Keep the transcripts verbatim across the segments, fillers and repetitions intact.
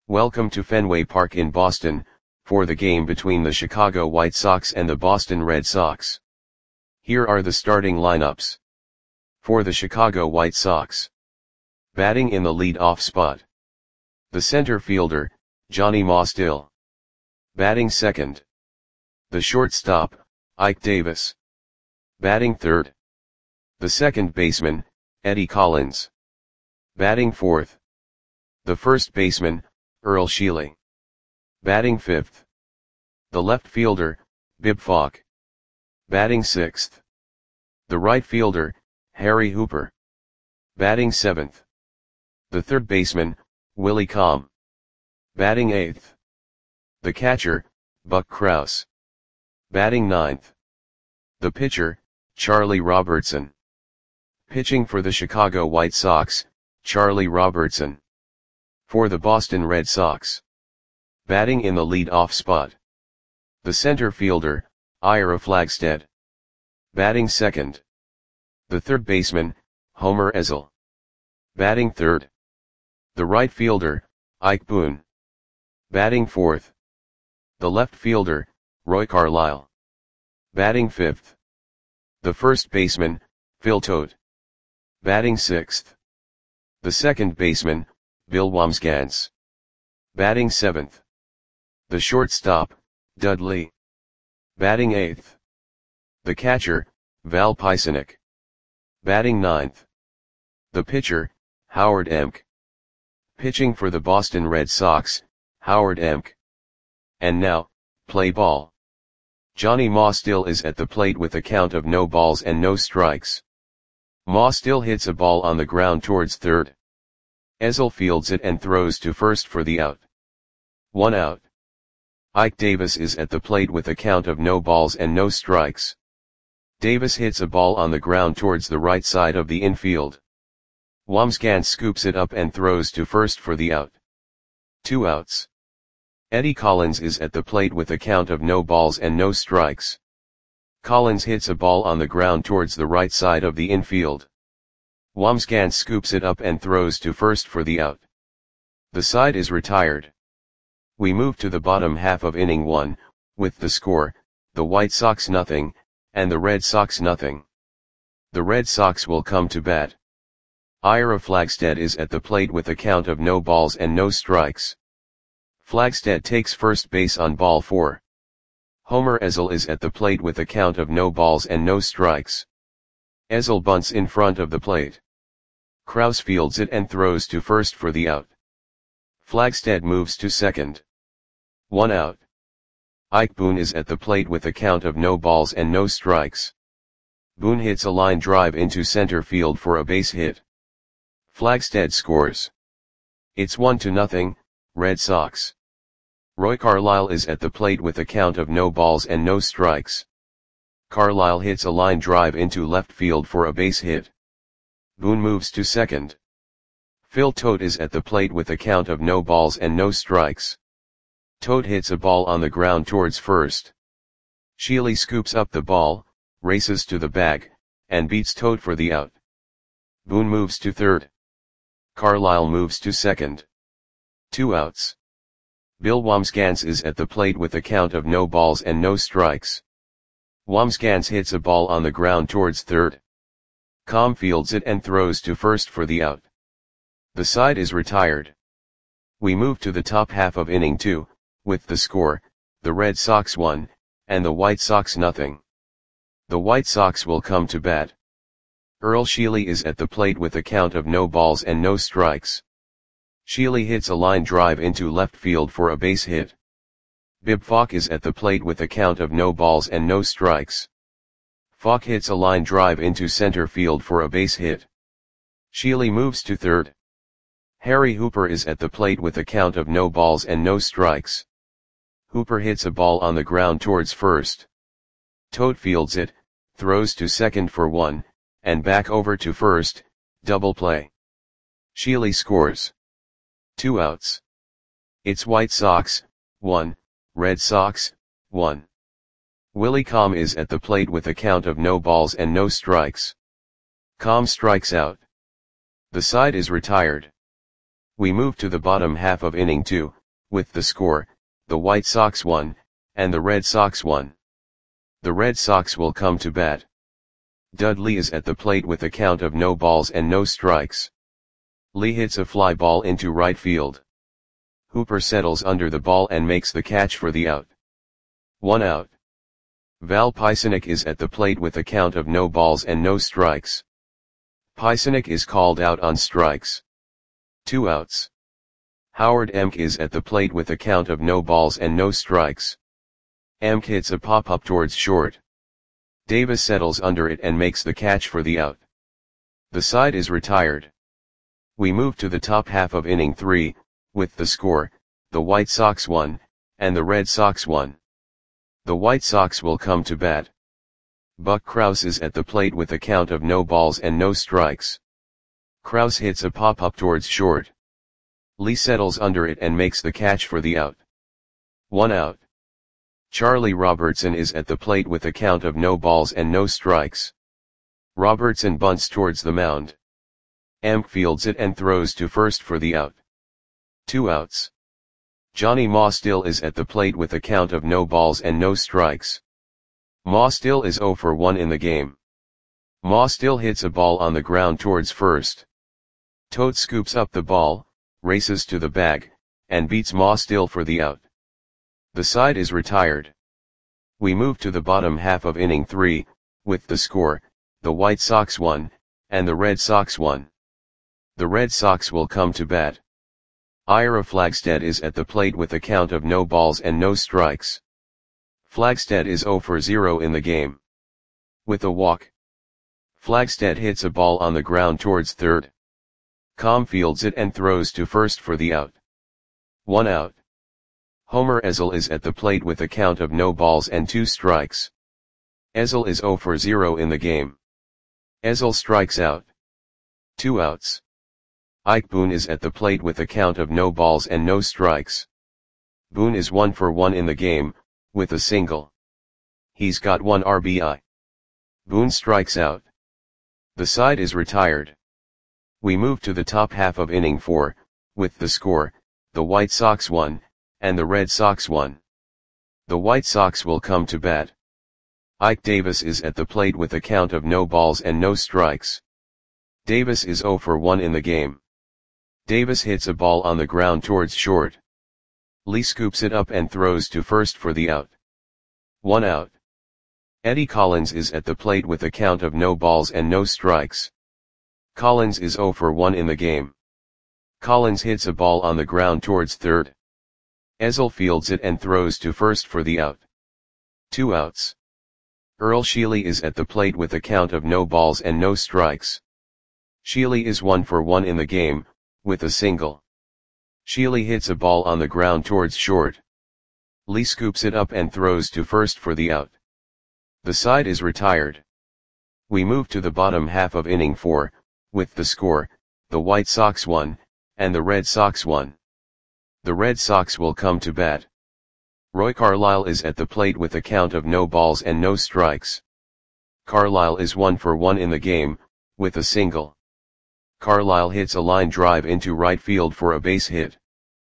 Welcome to Fenway Park in Boston, for the game between the Chicago White Sox and the Boston Red Sox. Here are the starting lineups. For the Chicago White Sox. Batting in the lead-off spot. The center fielder, Johnny Mostill. Batting second. The shortstop, Ike Davis. Batting third. The second baseman, Eddie Collins. Batting fourth. The first baseman, Earl Sheely. Batting fifth. The left fielder, Bib Falk. Batting sixth. The right fielder, Harry Hooper. Batting seventh. The third baseman, Willie Comm. Batting eighth. The catcher, Buck Krause. Batting ninth. The pitcher, Charlie Robertson. Pitching for the Chicago White Sox, Charlie Robertson. For the Boston Red Sox. Batting in the lead-off spot. The center fielder, Ira Flagstead. Batting second. The third baseman, Homer Ezell. Batting third. The right fielder, Ike Boone. Batting fourth. The left fielder, Roy Carlisle. Batting fifth. The first baseman, Phil Todt. Batting sixth. The second baseman, Bill Wambsgans. Batting seventh. The shortstop, Dudley. Batting eighth. The catcher, Val Pisanic. Batting ninth. The pitcher, Howard Emk. Pitching for the Boston Red Sox, Howard Emk. And now, play ball. Johnny Mostill is at the plate with a count of no balls and no strikes. Mostill hits a ball on the ground towards third. Ezell fields it and throws to first for the out. One out. Ike Davis is at the plate with a count of no balls and no strikes. Davis hits a ball on the ground towards the right side of the infield. Wambsgans scoops it up and throws to first for the out. Two outs. Eddie Collins is at the plate with a count of no balls and no strikes. Collins hits a ball on the ground towards the right side of the infield. Wambsgans scoops it up and throws to first for the out. The side is retired. We move to the bottom half of inning one, with the score, the White Sox nothing, and the Red Sox nothing. The Red Sox will come to bat. Ira Flagstead is at the plate with a count of no balls and no strikes. Flagstead takes first base on ball four. Homer Ezell is at the plate with a count of no balls and no strikes. Ezell bunts in front of the plate. Krause fields it and throws to first for the out. Flagstead moves to second. One out. Ike Boone is at the plate with a count of no balls and no strikes. Boone hits a line drive into center field for a base hit. Flagstead scores. It's one to nothing, Red Sox. Roy Carlisle is at the plate with a count of no balls and no strikes. Carlisle hits a line drive into left field for a base hit. Boone moves to second. Phil Todt is at the plate with a count of no balls and no strikes. Todt hits a ball on the ground towards first. Sheely scoops up the ball, races to the bag, and beats Todt for the out. Boone moves to third. Carlisle moves to second. Two outs. Bill Wambsgans is at the plate with a count of no balls and no strikes. Wambsgans hits a ball on the ground towards third. Comm fields it and throws to first for the out. The side is retired. We move to the top half of inning two, with the score, the Red Sox one, and the White Sox nothing. The White Sox will come to bat. Earl Sheely is at the plate with a count of no balls and no strikes. Sheely hits a line drive into left field for a base hit. Bib Falk is at the plate with a count of no balls and no strikes. Falk hits a line drive into center field for a base hit. Sheely moves to third. Harry Hooper is at the plate with a count of no balls and no strikes. Hooper hits a ball on the ground towards first. Todt fields it, throws to second for one, and back over to first, double play. Sheely scores. Two outs. It's White Sox, one, Red Sox, one. Willie Comm is at the plate with a count of no balls and no strikes. Comm strikes out. The side is retired. We move to the bottom half of inning two, with the score, the White Sox one, and the Red Sox one. The Red Sox will come to bat. Dudley is at the plate with a count of no balls and no strikes. Lee hits a fly ball into right field. Hooper settles under the ball and makes the catch for the out. One out. Val Pisanic is at the plate with a count of no balls and no strikes. Pisanic is called out on strikes. Two outs. Howard Emk is at the plate with a count of no balls and no strikes. Emk hits a pop-up towards short. Davis settles under it and makes the catch for the out. The side is retired. We move to the top half of inning three, with the score, the White Sox one, and the Red Sox one. The White Sox will come to bat. Buck Krause is at the plate with a count of no balls and no strikes. Krause hits a pop-up towards short. Lee settles under it and makes the catch for the out. One out. Charlie Robertson is at the plate with a count of no balls and no strikes. Robertson bunts towards the mound. Emk fields it and throws to first for the out. Two outs. Johnny Maustill is at the plate with a count of no balls and no strikes. Maustill is oh for one in the game. Maustill hits a ball on the ground towards first. Todt scoops up the ball, races to the bag, and beats Maustill for the out. The side is retired. We move to the bottom half of inning three, with the score, the White Sox one, and the Red Sox one. The Red Sox will come to bat. Ira Flagstead is at the plate with a count of no balls and no strikes. Flagstead is oh for zero in the game. With a walk. Flagstead hits a ball on the ground towards third. Com fields it and throws to first for the out. One out. Homer Ezel is at the plate with a count of no balls and two strikes. Ezel is oh for zero in the game. Ezel strikes out. Two outs. Ike Boone is at the plate with a count of no balls and no strikes. Boone is one for one in the game, with a single. He's got one R B I. Boone strikes out. The side is retired. We move to the top half of inning four, with the score, the White Sox one, and the Red Sox one. The White Sox will come to bat. Ike Davis is at the plate with a count of no balls and no strikes. Davis is oh for one in the game. Davis hits a ball on the ground towards short. Lee scoops it up and throws to first for the out. One out. Eddie Collins is at the plate with a count of no balls and no strikes. Collins is oh for one in the game. Collins hits a ball on the ground towards third. Ezel fields it and throws to first for the out. Two outs. Earl Sheely is at the plate with a count of no balls and no strikes. Sheely is one for one in the game, with a single. Sheely hits a ball on the ground towards short. Lee scoops it up and throws to first for the out. The side is retired. We move to the bottom half of inning four, with the score, the White Sox one, and the Red Sox one. The Red Sox will come to bat. Roy Carlisle is at the plate with a count of no balls and no strikes. Carlisle is one for one in the game, with a single. Carlisle hits a line drive into right field for a base hit.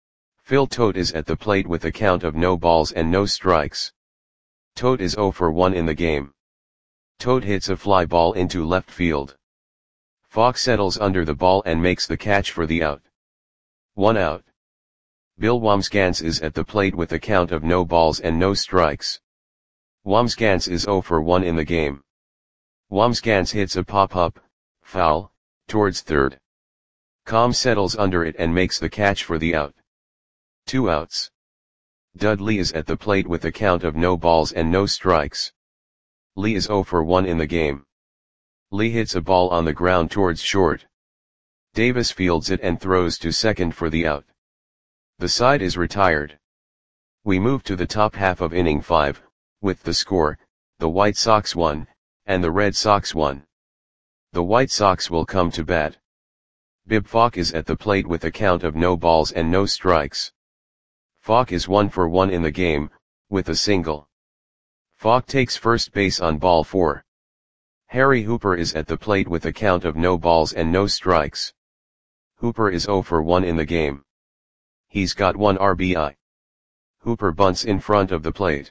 Phil Todt is at the plate with a count of no balls and no strikes. Todt is oh for one in the game. Todt hits a fly ball into left field. Fox settles under the ball and makes the catch for the out. One out. Bill Wambsgans is at the plate with a count of no balls and no strikes. Wambsgans is oh for one in the game. Wambsgans hits a pop-up, foul, towards third. Com settles under it and makes the catch for the out. Two outs. Dudley is at the plate with a count of no balls and no strikes. Lee is oh for one in the game. Lee hits a ball on the ground towards short. Davis fields it and throws to second for the out. The side is retired. We move to the top half of inning five, with the score, the White Sox one, and the Red Sox one. The White Sox will come to bat. Bib Falk is at the plate with a count of no balls and no strikes. Falk is one for one in the game, with a single. Falk takes first base on ball four. Harry Hooper is at the plate with a count of no balls and no strikes. Hooper is zero for one in the game. He's got one R B I. Hooper bunts in front of the plate.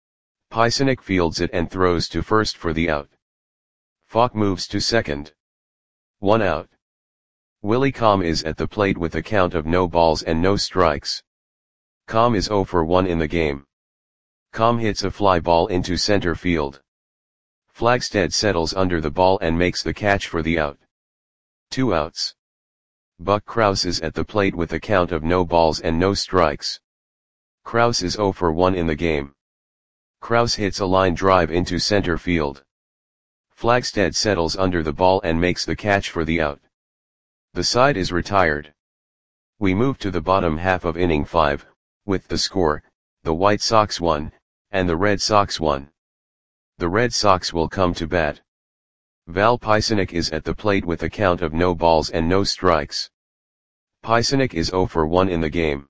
Plesac fields it and throws to first for the out. Falk moves to second. One out. Willie Comm is at the plate with a count of no balls and no strikes. Comm is zero for one in the game. Comm hits a fly ball into center field. Flagstead settles under the ball and makes the catch for the out. Two outs. Buck Krause is at the plate with a count of no balls and no strikes. Krause is zero for one in the game. Krause hits a line drive into center field. Flagstead settles under the ball and makes the catch for the out. The side is retired. We move to the bottom half of inning five, with the score, the White Sox won, and the Red Sox won. The Red Sox will come to bat. Val Plesac is at the plate with a count of no balls and no strikes. Plesac is zero for one in the game.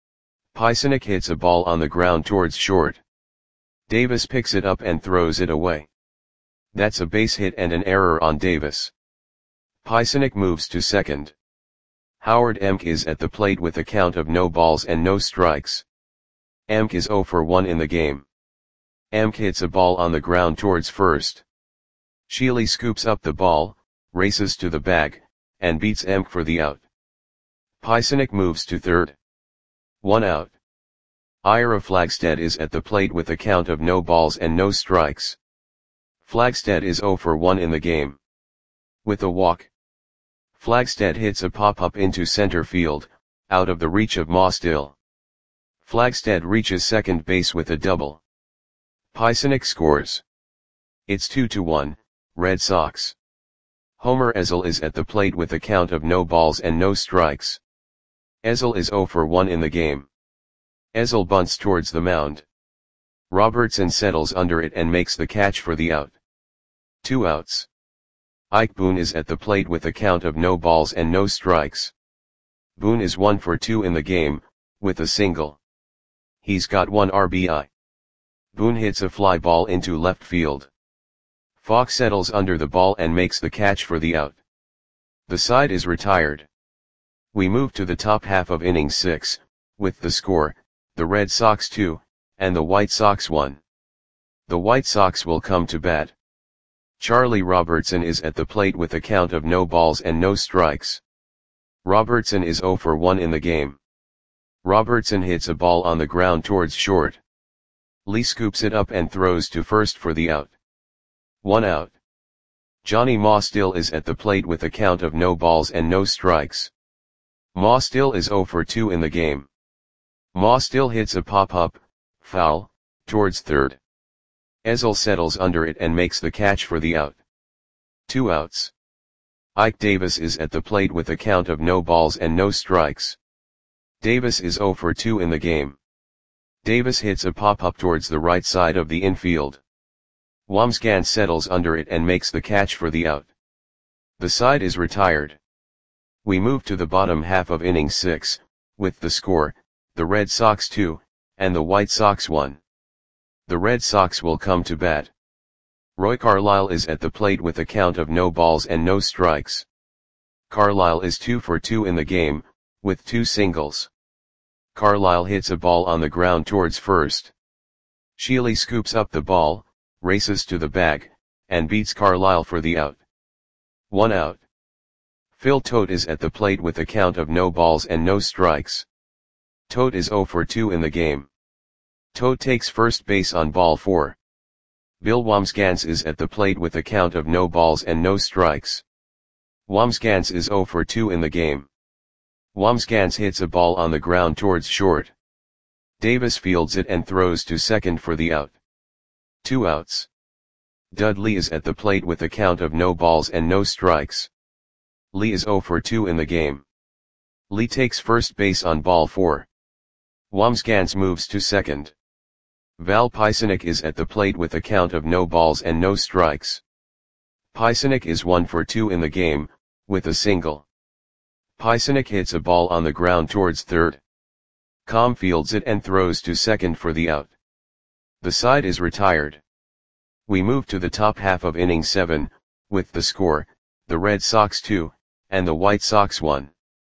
Plesac hits a ball on the ground towards short. Davis picks it up and throws it away. That's a base hit and an error on Davis. Plesac moves to second. Howard Emk is at the plate with a count of no balls and no strikes. Emk is zero for one in the game. Emk hits a ball on the ground towards first. Sheely scoops up the ball, races to the bag, and beats Emk for the out. Plesac moves to third. One out. Ira Flagstead is at the plate with a count of no balls and no strikes. Flagstead is zero for one in the game. With a walk. Flagstead hits a pop-up into center field, out of the reach of Mostill. Flagstead reaches second base with a double. Plesac scores. It's two to one, Red Sox. Homer Ezel is at the plate with a count of no balls and no strikes. Ezel is zero for one in the game. Ezel bunts towards the mound. Robertson settles under it and makes the catch for the out. Two outs. Ike Boone is at the plate with a count of no balls and no strikes. Boone is one for two in the game, with a single. He's got one R B I. Boone hits a fly ball into left field. Falk settles under the ball and makes the catch for the out. The side is retired. We move to the top half of inning six, with the score, the Red Sox two, and the White Sox one. The White Sox will come to bat. Charlie Robertson is at the plate with a count of no balls and no strikes. Robertson is zero for one in the game. Robertson hits a ball on the ground towards short. Lee scoops it up and throws to first for the out. One out. Johnny Mostill is at the plate with a count of no balls and no strikes. Mostill is zero for two in the game. Mostill hits a pop-up, foul, towards third. Ezel settles under it and makes the catch for the out. Two outs. Ike Davis is at the plate with a count of no balls and no strikes. Davis is zero for two in the game. Davis hits a pop-up towards the right side of the infield. Wamsgans settles under it and makes the catch for the out. The side is retired. We move to the bottom half of inning six, with the score, the Red Sox two, and the White Sox one. The Red Sox will come to bat. Roy Carlisle is at the plate with a count of no balls and no strikes. Carlisle is two for two in the game, with two singles. Carlisle hits a ball on the ground towards first. Sheely scoops up the ball, races to the bag, and beats Carlisle for the out. One out. Phil Tote is at the plate with a count of no balls and no strikes. Tote is zero for two in the game. Tote takes first base on ball four. Bill Wamsgans is at the plate with a count of no balls and no strikes. Wamsgans is zero for two in the game. Wamsgans hits a ball on the ground towards short. Davis fields it and throws to second for the out. Two outs. Dudley is at the plate with a count of no balls and no strikes. Lee is zero for two in the game. Lee takes first base on ball four. Wamsgans moves to second. Val Plesac is at the plate with a count of no balls and no strikes. Plesac is one for two in the game, with a single. Plesac hits a ball on the ground towards third. Comm fields it and throws to second for the out. The side is retired. We move to the top half of inning seven, with the score, the Red Sox two, and the White Sox one.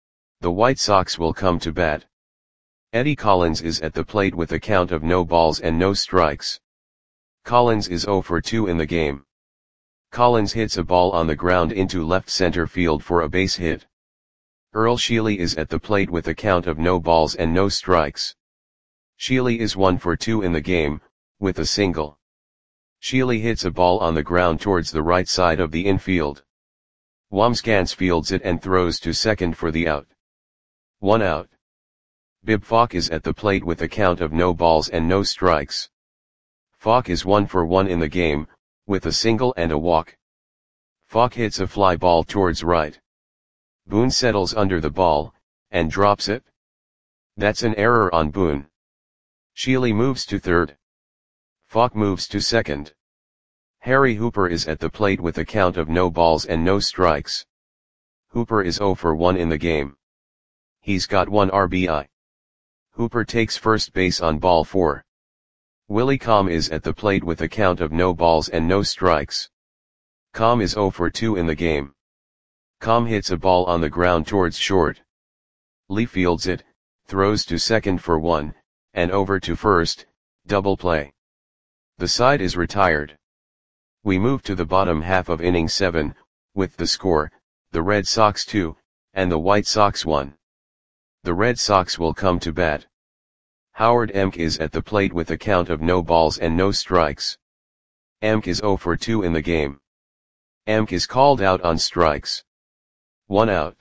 The White Sox will come to bat. Eddie Collins is at the plate with a count of no balls and no strikes. Collins is oh for two in the game. Collins hits a ball on the ground into left center field for a base hit. Earl Sheely is at the plate with a count of no balls and no strikes. Sheely is one for two in the game, with a single. Sheely hits a ball on the ground towards the right side of the infield. Wamsgans fields it and throws to second for the out. One out. Bib Falk is at the plate with a count of no balls and no strikes. Falk is one for one in the game, with a single and a walk. Falk hits a fly ball towards right. Boone settles under the ball, and drops it. That's an error on Boone. Sheely moves to third. Falk moves to second. Harry Hooper is at the plate with a count of no balls and no strikes. Hooper is oh for one in the game. He's got one R B I. Hooper takes first base on ball four. Willie Comm is at the plate with a count of no balls and no strikes. Comm is oh for two in the game. Comm hits a ball on the ground towards short. Lee fields it, throws to second for one, and over to first, double play. The side is retired. We move to the bottom half of inning seven, with the score, the Red Sox two, and the White Sox one. The Red Sox will come to bat. Howard Emk is at the plate with a count of no balls and no strikes. Emk is oh for two in the game. Emk is called out on strikes. One out.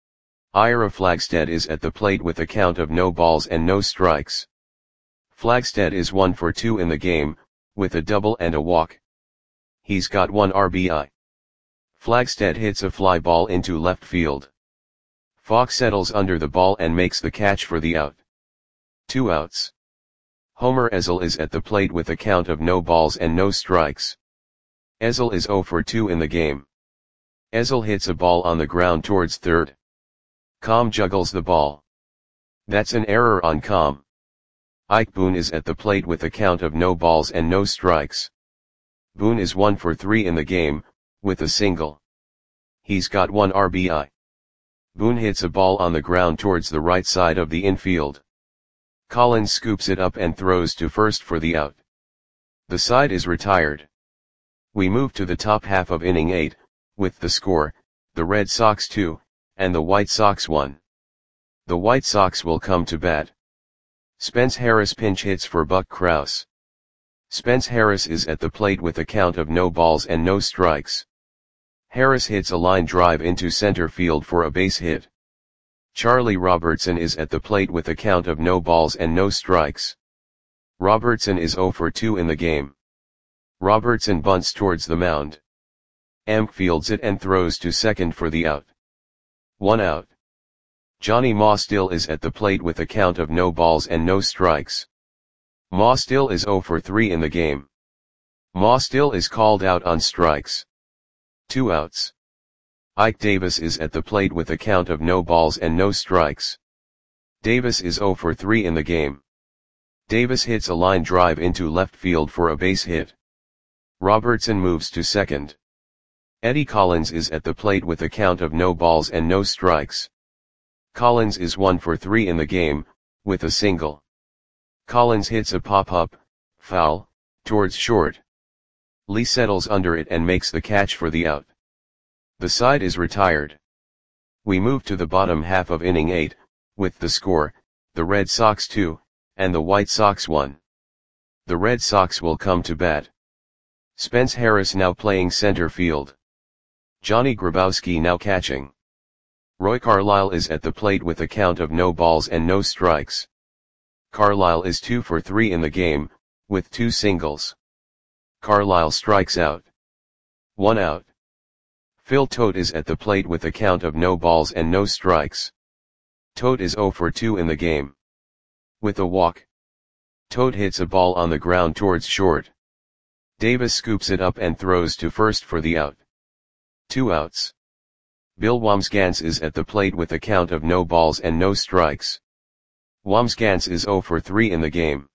Ira Flagstead is at the plate with a count of no balls and no strikes. Flagstead is one for two in the game, with a double and a walk. He's got one R B I. Flagstead hits a fly ball into left field. Falk settles under the ball and makes the catch for the out. Two outs. Homer Ezel is at the plate with a count of no balls and no strikes. Ezel is oh for two in the game. Ezel hits a ball on the ground towards third. Comm juggles the ball. That's an error on Comm. Ike Boone is at the plate with a count of no balls and no strikes. Boone is one for three in the game, with a single. He's got one R B I. Boone hits a ball on the ground towards the right side of the infield. Collins scoops it up and throws to first for the out. The side is retired. We move to the top half of inning eight, with the score, the Red Sox two, and the White Sox one. The White Sox will come to bat. Spence Harris pinch hits for Buck Krause. Spence Harris is at the plate with a count of no balls and no strikes. Harris hits a line drive into center field for a base hit. Charlie Robertson is at the plate with a count of no balls and no strikes. Robertson is oh for two in the game. Robertson bunts towards the mound. Emk fields it and throws to second for the out. One out. Johnny Maustill is at the plate with a count of no balls and no strikes. Maustill is oh for three in the game. Maustill is called out on strikes. Two outs. Ike Davis is at the plate with a count of no balls and no strikes. Davis is oh for three in the game. Davis hits a line drive into left field for a base hit. Robertson moves to second. Eddie Collins is at the plate with a count of no balls and no strikes. Collins is one for three in the game, with a single. Collins hits a pop-up, foul, towards short. Lee settles under it and makes the catch for the out. The side is retired. We move to the bottom half of inning eight, with the score, the Red Sox two, and the White Sox one. The Red Sox will come to bat. Spence Harris now playing center field. Johnny Grabowski now catching. Roy Carlisle is at the plate with a count of no balls and no strikes. Carlisle is two for three in the game, with two singles. Carlisle strikes out. One out. Phil Tote is at the plate with a count of no balls and no strikes. Tote is oh for two in the game. With a walk. Tote hits a ball on the ground towards short. Davis scoops it up and throws to first for the out. Two outs. Bill Wamsgans is at the plate with a count of no balls and no strikes. Wamsgans is oh for three in the game.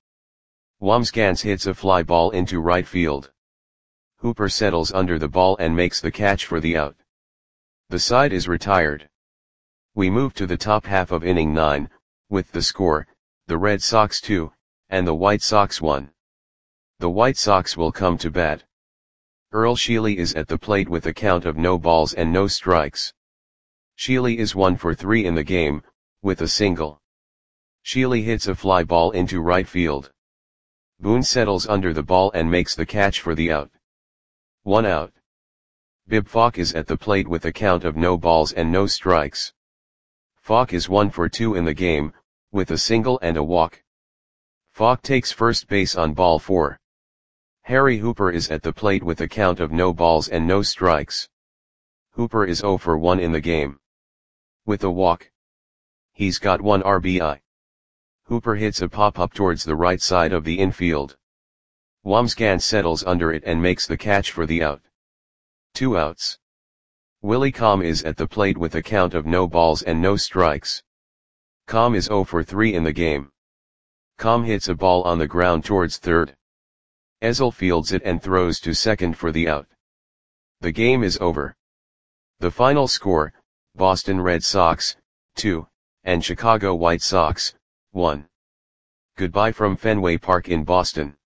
Wamsgans hits a fly ball into right field. Hooper settles under the ball and makes the catch for the out. The side is retired. We move to the top half of inning nine, with the score, the Red Sox two, and the White Sox one. The White Sox will come to bat. Earl Sheely is at the plate with a count of no balls and no strikes. Sheely is one for three in the game, with a single. Sheely hits a fly ball into right field. Boone settles under the ball and makes the catch for the out. One out. Bib Falk is at the plate with a count of no balls and no strikes. Falk is one for two in the game, with a single and a walk. Falk takes first base on ball four. Harry Hooper is at the plate with a count of no balls and no strikes. Hooper is oh for one in the game. With a walk. He's got one R B I. Hooper hits a pop-up towards the right side of the infield. Wamsgans settles under it and makes the catch for the out. Two outs. Willie Comm is at the plate with a count of no balls and no strikes. Comm is oh for three in the game. Comm hits a ball on the ground towards third. Ezel fields it and throws to second for the out. The game is over. The final score, Boston Red Sox, two, and Chicago White Sox, one. Goodbye from Fenway Park in Boston.